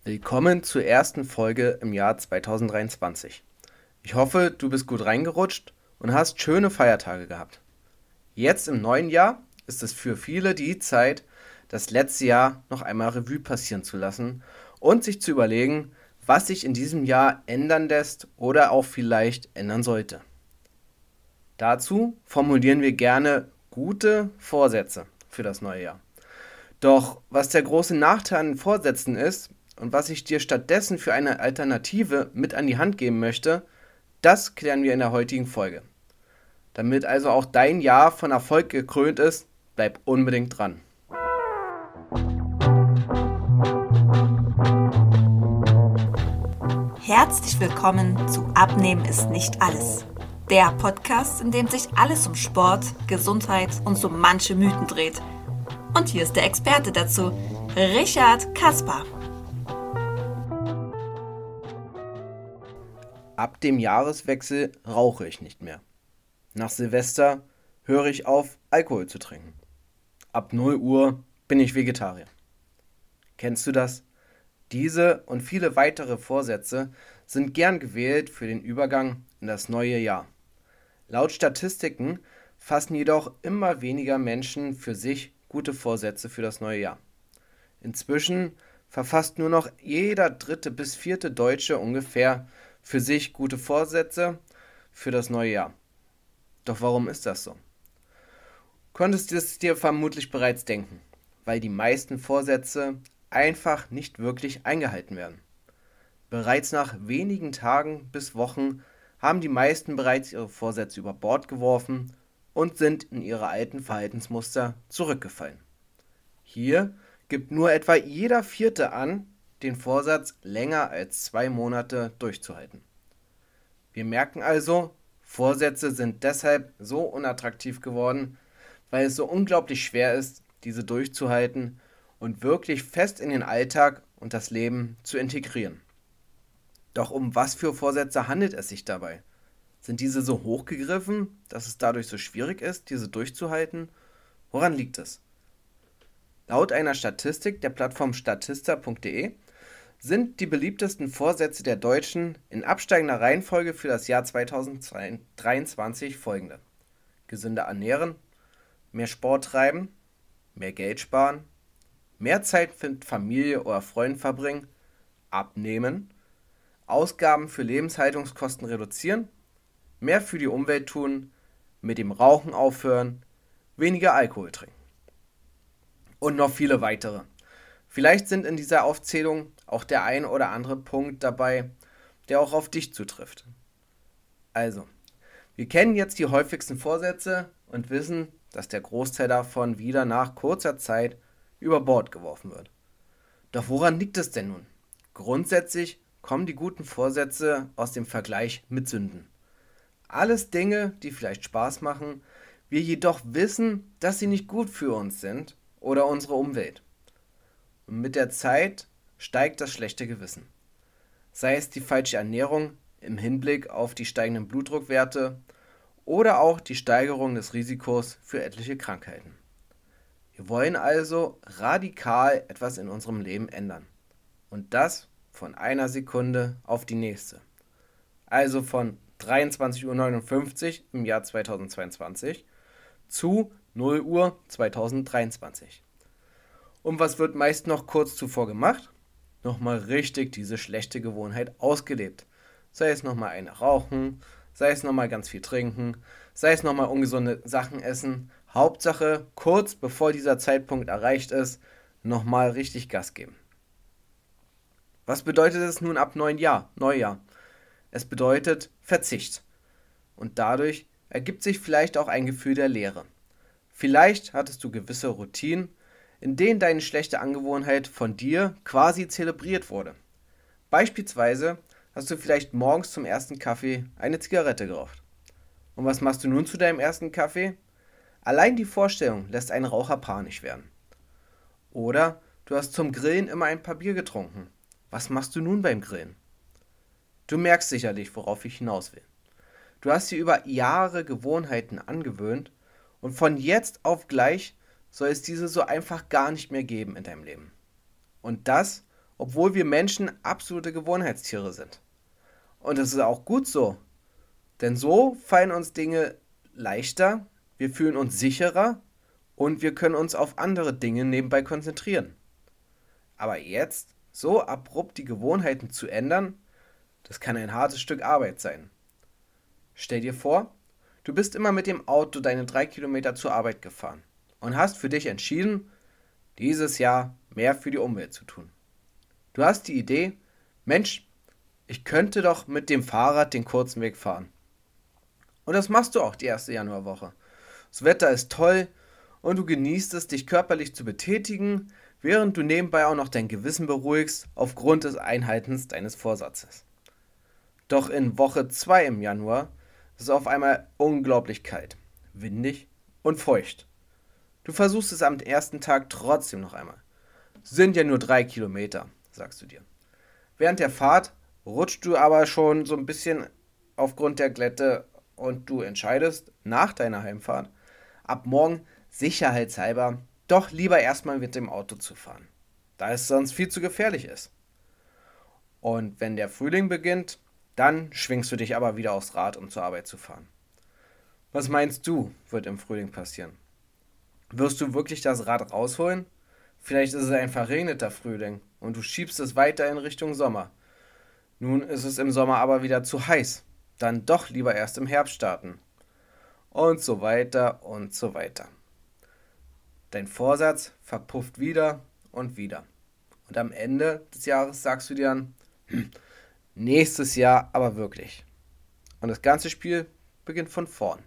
Willkommen zur ersten Folge im Jahr 2023. Ich hoffe, du bist gut reingerutscht und hast schöne Feiertage gehabt. Jetzt im neuen Jahr ist es für viele die Zeit, das letzte Jahr noch einmal Revue passieren zu lassen und sich zu überlegen, was sich in diesem Jahr ändern lässt oder auch vielleicht ändern sollte. Dazu formulieren wir gerne gute Vorsätze für das neue Jahr. Doch was der große Nachteil an Vorsätzen ist und was ich dir stattdessen für eine Alternative mit an die Hand geben möchte, das klären wir in der heutigen Folge. Damit also auch dein Jahr von Erfolg gekrönt ist, bleib unbedingt dran. Herzlich willkommen zu Abnehmen ist nicht alles. Der Podcast, in dem sich alles um Sport, Gesundheit und so manche Mythen dreht. Und hier ist der Experte dazu, Richard Kaspar. Ab dem Jahreswechsel rauche ich nicht mehr. Nach Silvester höre ich auf, Alkohol zu trinken. Ab 0 Uhr bin ich Vegetarier. Kennst du das? Diese und viele weitere Vorsätze sind gern gewählt für den Übergang in das neue Jahr. Laut Statistiken fassen jedoch immer weniger Menschen für sich gute Vorsätze für das neue Jahr. Inzwischen verfasst nur noch jeder 3. bis 4. Deutsche ungefähr für sich gute Vorsätze für das neue Jahr. Doch warum ist das so? Konntest du es dir vermutlich bereits denken, weil die meisten Vorsätze einfach nicht wirklich eingehalten werden. Bereits nach wenigen Tagen bis Wochen haben die meisten bereits ihre Vorsätze über Bord geworfen und sind in ihre alten Verhaltensmuster zurückgefallen. Hier gibt nur etwa jeder 4. an, den Vorsatz länger als 2 Monate durchzuhalten. Wir merken also, Vorsätze sind deshalb so unattraktiv geworden, weil es so unglaublich schwer ist, diese durchzuhalten und wirklich fest in den Alltag und das Leben zu integrieren. Doch um was für Vorsätze handelt es sich dabei? Sind diese so hochgegriffen, dass es dadurch so schwierig ist, diese durchzuhalten? Woran liegt es? Laut einer Statistik der Plattform statista.de sind die beliebtesten Vorsätze der Deutschen in absteigender Reihenfolge für das Jahr 2023 folgende: Gesünder ernähren, mehr Sport treiben, mehr Geld sparen, mehr Zeit mit Familie oder Freunden verbringen, abnehmen, Ausgaben für Lebenshaltungskosten reduzieren, mehr für die Umwelt tun, mit dem Rauchen aufhören, weniger Alkohol trinken. Und noch viele weitere. Vielleicht sind in dieser Aufzählung auch der ein oder andere Punkt dabei, der auch auf dich zutrifft. Also, wir kennen jetzt die häufigsten Vorsätze und wissen, dass der Großteil davon wieder nach kurzer Zeit über Bord geworfen wird. Doch woran liegt es denn nun? Grundsätzlich kommen die guten Vorsätze aus dem Vergleich mit Sünden. Alles Dinge, die vielleicht Spaß machen, wir jedoch wissen, dass sie nicht gut für uns sind oder unsere Umwelt. Und mit der Zeit steigt das schlechte Gewissen. Sei es die falsche Ernährung im Hinblick auf die steigenden Blutdruckwerte oder auch die Steigerung des Risikos für etliche Krankheiten. Wir wollen also radikal etwas in unserem Leben ändern. Und das von einer Sekunde auf die nächste. Also von 23:59 Uhr im Jahr 2022 zu 0 Uhr 2023. Und was wird meist noch kurz zuvor gemacht? Nochmal richtig diese schlechte Gewohnheit ausgelebt. Sei es nochmal eine rauchen, sei es nochmal ganz viel trinken, sei es nochmal ungesunde Sachen essen. Hauptsache, kurz bevor dieser Zeitpunkt erreicht ist, nochmal richtig Gas geben. Was bedeutet es nun ab Neujahr? Es bedeutet Verzicht. Und dadurch ergibt sich vielleicht auch ein Gefühl der Leere. Vielleicht hattest du gewisse Routinen, in denen deine schlechte Angewohnheit von dir quasi zelebriert wurde. Beispielsweise hast du vielleicht morgens zum ersten Kaffee eine Zigarette geraucht. Und was machst du nun zu deinem ersten Kaffee? Allein die Vorstellung lässt einen Raucher panisch werden. Oder du hast zum Grillen immer ein paar Bier getrunken. Was machst du nun beim Grillen? Du merkst sicherlich, worauf ich hinaus will. Du hast dir über Jahre Gewohnheiten angewöhnt und von jetzt auf gleich soll es diese so einfach gar nicht mehr geben in deinem Leben. Und das, obwohl wir Menschen absolute Gewohnheitstiere sind. Und das ist auch gut so, denn so fallen uns Dinge leichter, wir fühlen uns sicherer und wir können uns auf andere Dinge nebenbei konzentrieren. Aber jetzt so abrupt die Gewohnheiten zu ändern, das kann ein hartes Stück Arbeit sein. Stell dir vor, du bist immer mit dem Auto deine 3 Kilometer zur Arbeit gefahren und hast für dich entschieden, dieses Jahr mehr für die Umwelt zu tun. Du hast die Idee, Mensch, ich könnte doch mit dem Fahrrad den kurzen Weg fahren. Und das machst du auch die erste Januarwoche. Das Wetter ist toll und du genießt es, dich körperlich zu betätigen, während du nebenbei auch noch dein Gewissen beruhigst aufgrund des Einhaltens deines Vorsatzes. Doch in Woche 2 im Januar ist es auf einmal unglaublich kalt, windig und feucht. Du versuchst es am ersten Tag trotzdem noch einmal. Sind ja nur 3 Kilometer, sagst du dir. Während der Fahrt rutschst du aber schon so ein bisschen aufgrund der Glätte und du entscheidest nach deiner Heimfahrt, ab morgen sicherheitshalber doch lieber erstmal mit dem Auto zu fahren, da es sonst viel zu gefährlich ist. Und wenn der Frühling beginnt, dann schwingst du dich aber wieder aufs Rad, um zur Arbeit zu fahren. Was meinst du, wird im Frühling passieren? Wirst du wirklich das Rad rausholen? Vielleicht ist es ein verregneter Frühling und du schiebst es weiter in Richtung Sommer. Nun ist es im Sommer aber wieder zu heiß. Dann doch lieber erst im Herbst starten. Und so weiter und so weiter. Dein Vorsatz verpufft wieder und wieder. Und am Ende des Jahres sagst du dir dann, nächstes Jahr aber wirklich. Und das ganze Spiel beginnt von vorn.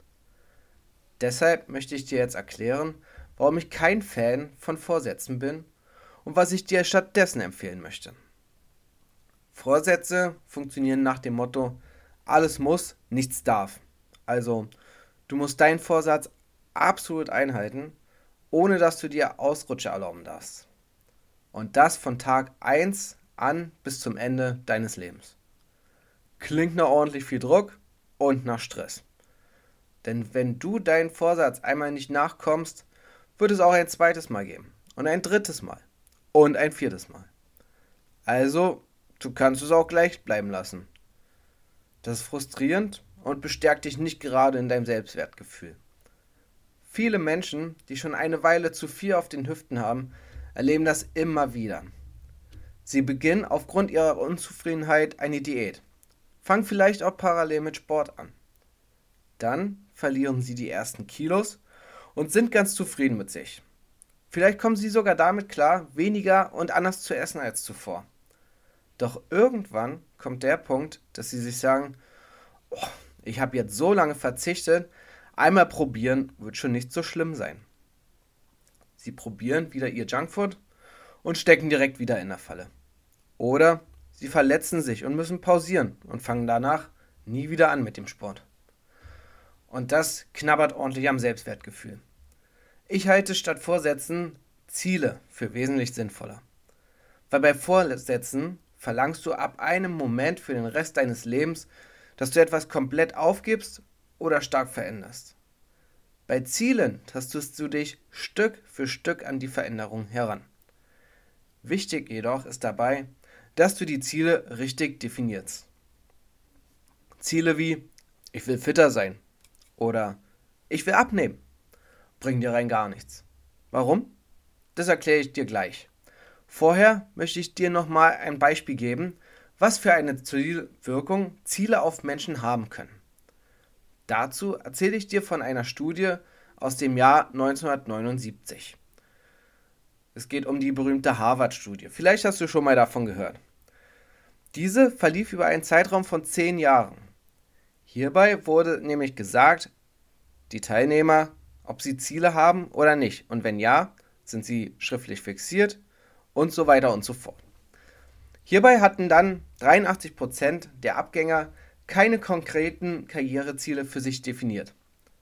Deshalb möchte ich dir jetzt erklären, warum ich kein Fan von Vorsätzen bin und was ich dir stattdessen empfehlen möchte. Vorsätze funktionieren nach dem Motto, alles muss, nichts darf. Also, du musst deinen Vorsatz absolut einhalten, ohne dass du dir Ausrutscher erlauben darfst. Und das von Tag 1 an bis zum Ende deines Lebens. Klingt nach ordentlich viel Druck und nach Stress. Denn wenn du deinen Vorsatz einmal nicht nachkommst, wird es auch ein zweites Mal geben und ein drittes Mal und ein viertes Mal. Also, du kannst es auch gleich bleiben lassen. Das ist frustrierend und bestärkt dich nicht gerade in deinem Selbstwertgefühl. Viele Menschen, die schon eine Weile zu viel auf den Hüften haben, erleben das immer wieder. Sie beginnen aufgrund ihrer Unzufriedenheit eine Diät, fangen vielleicht auch parallel mit Sport an. Dann verlieren sie die ersten Kilos und sind ganz zufrieden mit sich. Vielleicht kommen sie sogar damit klar, weniger und anders zu essen als zuvor. Doch irgendwann kommt der Punkt, dass sie sich sagen, oh, ich habe jetzt so lange verzichtet, einmal probieren wird schon nicht so schlimm sein. Sie probieren wieder ihr Junkfood und stecken direkt wieder in der Falle. Oder sie verletzen sich und müssen pausieren und fangen danach nie wieder an mit dem Sport. Und das knabbert ordentlich am Selbstwertgefühl. Ich halte statt Vorsätzen Ziele für wesentlich sinnvoller. Weil bei Vorsätzen verlangst du ab einem Moment für den Rest deines Lebens, dass du etwas komplett aufgibst oder stark veränderst. Bei Zielen tastest du dich Stück für Stück an die Veränderung heran. Wichtig jedoch ist dabei, dass du die Ziele richtig definierst. Ziele wie, ich will fitter sein oder ich will abnehmen, bringen dir rein gar nichts. Warum? Das erkläre ich dir gleich. Vorher möchte ich dir nochmal ein Beispiel geben, was für eine Zielwirkung Ziele auf Menschen haben können. Dazu erzähle ich dir von einer Studie aus dem Jahr 1979. Es geht um die berühmte Harvard-Studie. Vielleicht hast du schon mal davon gehört. Diese verlief über einen Zeitraum von 10 Jahren. Hierbei wurde nämlich gesagt, die Teilnehmer, ob sie Ziele haben oder nicht. Und wenn ja, sind sie schriftlich fixiert und so weiter und so fort. Hierbei hatten dann 83% der Abgänger keine konkreten Karriereziele für sich definiert.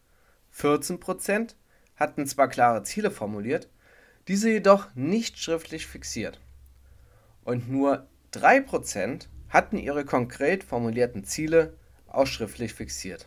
14% hatten zwar klare Ziele formuliert, diese jedoch nicht schriftlich fixiert. Und nur 3% hatten ihre konkret formulierten Ziele auch schriftlich fixiert.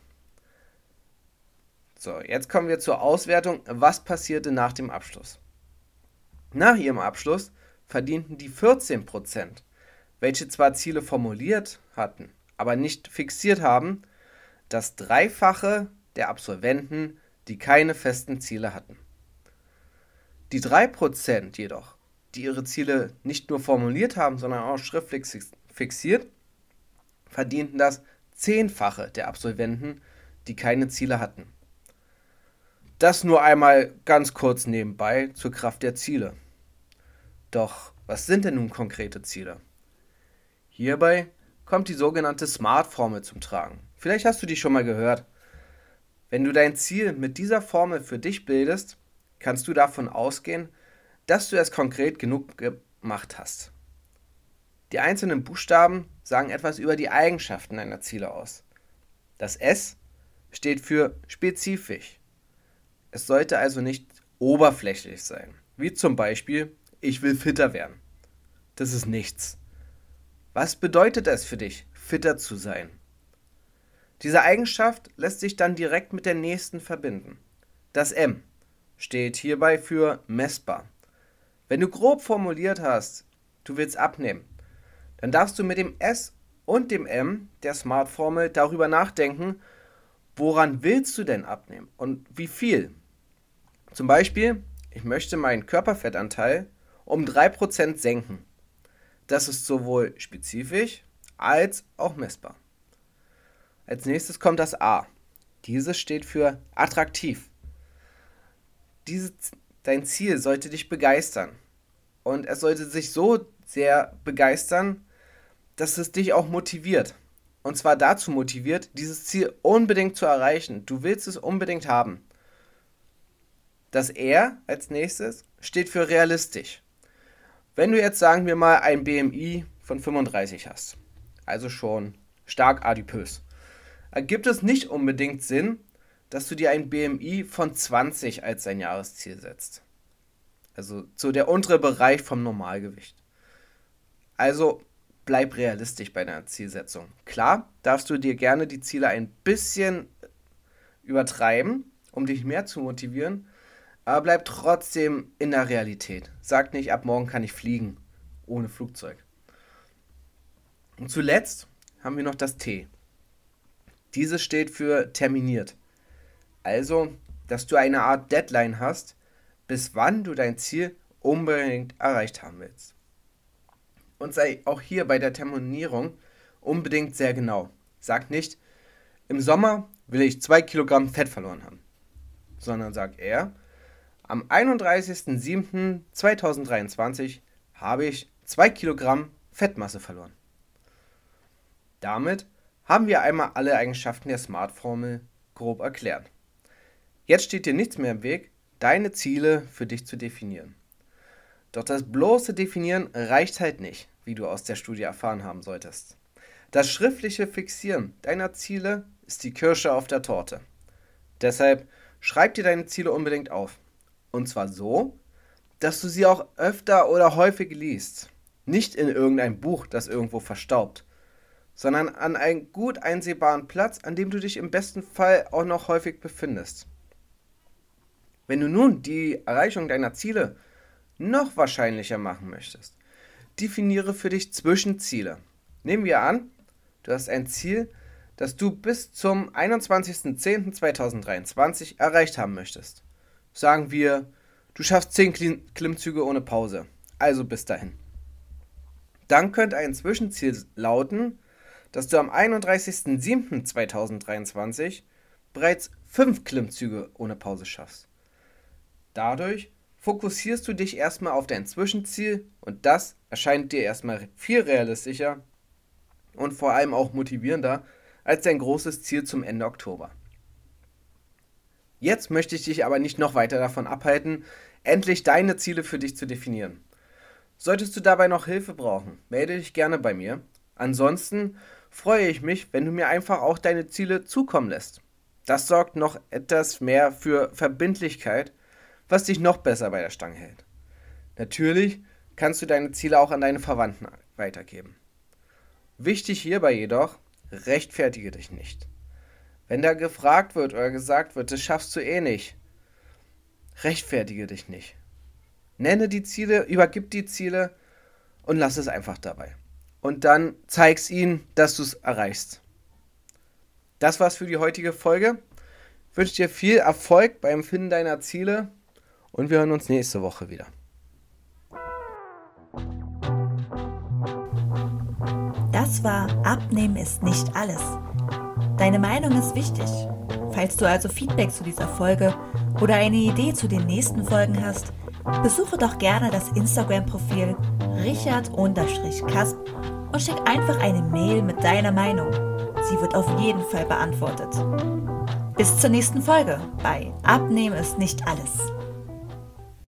So, jetzt kommen wir zur Auswertung, was passierte nach dem Abschluss. Nach ihrem Abschluss verdienten die 14%, welche zwar Ziele formuliert hatten, aber nicht fixiert haben, das Dreifache der Absolventen, die keine festen Ziele hatten. Die 3% jedoch, die ihre Ziele nicht nur formuliert haben, sondern auch schriftlich fixiert, verdienten das Zehnfache der Absolventen, die keine Ziele hatten. Das nur einmal ganz kurz nebenbei zur Kraft der Ziele. Doch was sind denn nun konkrete Ziele? Hierbei kommt die sogenannte SMART-Formel zum Tragen. Vielleicht hast du die schon mal gehört. Wenn du dein Ziel mit dieser Formel für dich bildest, kannst du davon ausgehen, dass du es konkret genug gemacht hast. Die einzelnen Buchstaben sagen etwas über die Eigenschaften deiner Ziele aus. Das S steht für spezifisch. Es sollte also nicht oberflächlich sein, wie zum Beispiel, ich will fitter werden. Das ist nichts. Was bedeutet es für dich, fitter zu sein? Diese Eigenschaft lässt sich dann direkt mit der nächsten verbinden. Das M steht hierbei für messbar. Wenn du grob formuliert hast, du willst abnehmen, dann darfst du mit dem S und dem M der SMART-Formel darüber nachdenken, woran willst du denn abnehmen und wie viel? Zum Beispiel, ich möchte meinen Körperfettanteil um 3% senken. Das ist sowohl spezifisch als auch messbar. Als nächstes kommt das A. Dieses steht für attraktiv. Dein Ziel sollte dich begeistern. Und es sollte sich so sehr begeistern, dass es dich auch motiviert. Und zwar dazu motiviert, dieses Ziel unbedingt zu erreichen. Du willst es unbedingt haben. Das R als nächstes steht für realistisch. Wenn du jetzt, sagen wir mal, ein BMI von 35 hast, also schon stark adipös, ergibt es nicht unbedingt Sinn, dass du dir ein BMI von 20 als dein Jahresziel setzt. Also so der untere Bereich vom Normalgewicht. Also bleib realistisch bei deiner Zielsetzung. Klar, darfst du dir gerne die Ziele ein bisschen übertreiben, um dich mehr zu motivieren, aber bleib trotzdem in der Realität. Sag nicht, ab morgen kann ich fliegen, ohne Flugzeug. Und zuletzt haben wir noch das T. Dieses steht für terminiert. Also, dass du eine Art Deadline hast, bis wann du dein Ziel unbedingt erreicht haben willst. Und sei auch hier bei der Terminierung unbedingt sehr genau. Sag nicht, im Sommer will ich 2 Kilogramm Fett verloren haben, sondern sag eher, am 31.07.2023 habe ich 2 Kilogramm Fettmasse verloren. Damit haben wir einmal alle Eigenschaften der SMART-Formel grob erklärt. Jetzt steht dir nichts mehr im Weg, deine Ziele für dich zu definieren. Doch das bloße Definieren reicht halt nicht, wie du aus der Studie erfahren haben solltest. Das schriftliche Fixieren deiner Ziele ist die Kirsche auf der Torte. Deshalb schreib dir deine Ziele unbedingt auf. Und zwar so, dass du sie auch öfter oder häufig liest. Nicht in irgendein Buch, das irgendwo verstaubt, sondern an einem gut einsehbaren Platz, an dem du dich im besten Fall auch noch häufig befindest. Wenn du nun die Erreichung deiner Ziele noch wahrscheinlicher machen möchtest, definiere für dich Zwischenziele. Nehmen wir an, du hast ein Ziel, das du bis zum 21.10.2023 erreicht haben möchtest. Sagen wir, du schaffst 10 Klimmzüge ohne Pause, also bis dahin. Dann könnte ein Zwischenziel lauten, dass du am 31.07.2023 bereits 5 Klimmzüge ohne Pause schaffst. Dadurch fokussierst du dich erstmal auf dein Zwischenziel und das erscheint dir erstmal viel realistischer und vor allem auch motivierender als dein großes Ziel zum Ende Oktober. Jetzt möchte ich dich aber nicht noch weiter davon abhalten, endlich deine Ziele für dich zu definieren. Solltest du dabei noch Hilfe brauchen, melde dich gerne bei mir. Ansonsten freue ich mich, wenn du mir einfach auch deine Ziele zukommen lässt. Das sorgt noch etwas mehr für Verbindlichkeit, was dich noch besser bei der Stange hält. Natürlich kannst du deine Ziele auch an deine Verwandten weitergeben. Wichtig hierbei jedoch, rechtfertige dich nicht. Wenn da gefragt wird oder gesagt wird, das schaffst du eh nicht, rechtfertige dich nicht. Nenne die Ziele, übergib die Ziele und lass es einfach dabei. Und dann zeig's ihnen, dass du es erreichst. Das war's für die heutige Folge. Ich wünsche dir viel Erfolg beim Finden deiner Ziele und wir hören uns nächste Woche wieder. Das war Abnehmen ist nicht alles. Deine Meinung ist wichtig. Falls du also Feedback zu dieser Folge oder eine Idee zu den nächsten Folgen hast, besuche doch gerne das Instagram-Profil richard_kasp und schick einfach eine Mail mit deiner Meinung. Sie wird auf jeden Fall beantwortet. Bis zur nächsten Folge bei Abnehmen ist nicht alles.